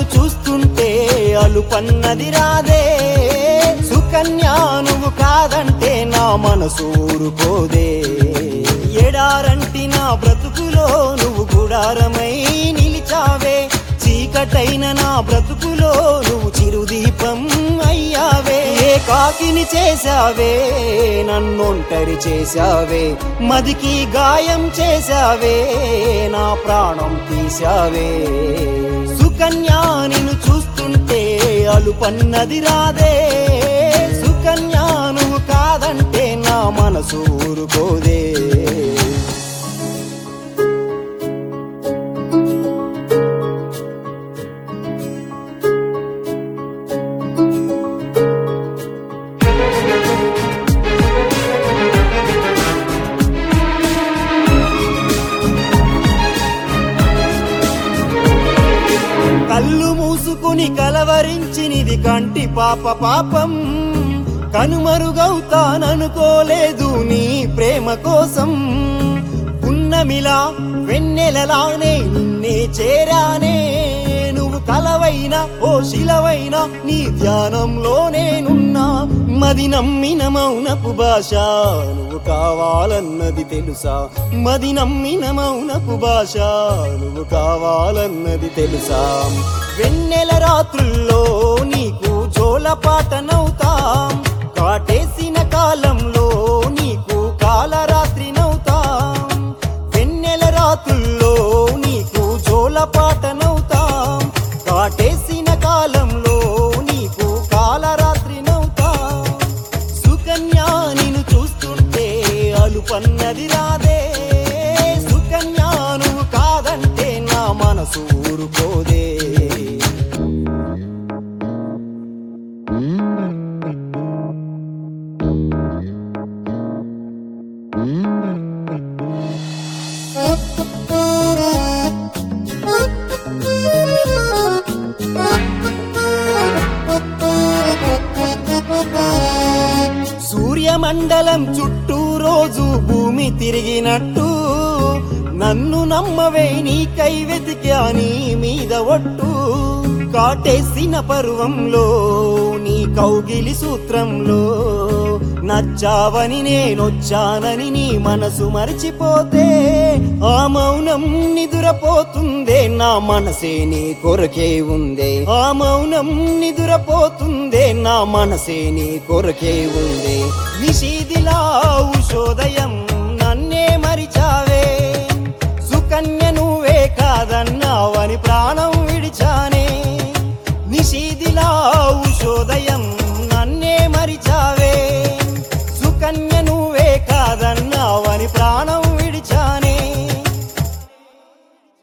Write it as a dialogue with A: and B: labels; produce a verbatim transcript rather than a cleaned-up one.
A: చూస్తుంటే అలుపన్నది రాదే, సుకన్య నువ్వు కాదంటే నా మనసు ఊరుకోదే. ఎడారంటి నా బ్రతుకులో నువ్వు గుడారమై నిలిచావే, చీకటైన నా బ్రతుకులో నువ్వు చిరుదీపం అయ్యావే. ఏకాకిని చేశావే, నన్నొంటరి చేశావే, మదికి గాయం చేశావే, నా ప్రాణం తీశావే. సుకన్యా నిన్ను చూస్తుంటే అలుపన్నది రాదే, సుకన్యా నువ్వు కాదంటే నా మనసు ఊరుకోదే. కళ్ళు మూసుకుని కలవరించినిది కంటి పాప పాపం, కనుమరుగవుతాననుకోలేదు నీ ప్రేమ కోసం. పున్నమిలా వెన్నెలలానే నిన్నే చేరానే, నువ్వు కలవైనా ఓ శిలవైనా నీ ధ్యానంలో నేనున్నా. మది నమ్మిన మౌనపు భాష నువ్వు కావాలన్నది తెలుసా, మది నమ్మిన మౌనపు భాష నువ్వు కావాలన్నది తెలుసా. వెన్నెల రాత్రుల్లో నీకు జోలపాటనవుతాం, కాటేసిన కాలంలో నీకు కాలరాత్రి నవుతాం. వెన్నెల రాత్రుల్లో నీకు జోలపాటనవుతాం, కాటేసిన కాలంలో నీకు కాలరాత్రి నవుతాం. సుకన్యా నిన్ను చూస్తుంటే అలుపన్నది రాదే, సుకన్యా నువ్వు కాదంటే నా మనసు ఊరుకోదే. సూర్యమండలం చుట్టూ రోజు భూమి తిరిగినట్టు, నన్ను నమ్మవే నీకై వెతికా నీ మీద ఒట్టు. కాటేసిన పర్వంలో నీ కౌగిలి సూత్రంలో నచ్చావని నేనొచ్చానని నీ మనసు మరిచిపోతే, ఆ మౌనం నిదురపోతుందే నా మనసే నీ కొరకే ఉందే. ఆ మౌనం నిదురపోతుందే నా మనసే నీ కొరకే ఉందే. నిషీదిలా ఉషోదయం నన్నే మరిచావే, సుకన్య నువ్వే కాదన్నావని ప్రాణం విడిచానే. నిషీదిలా ఉషోదయం నన్నే మరిచావే, సుకన్య నువ్వే కాదన్నావని ప్రాణం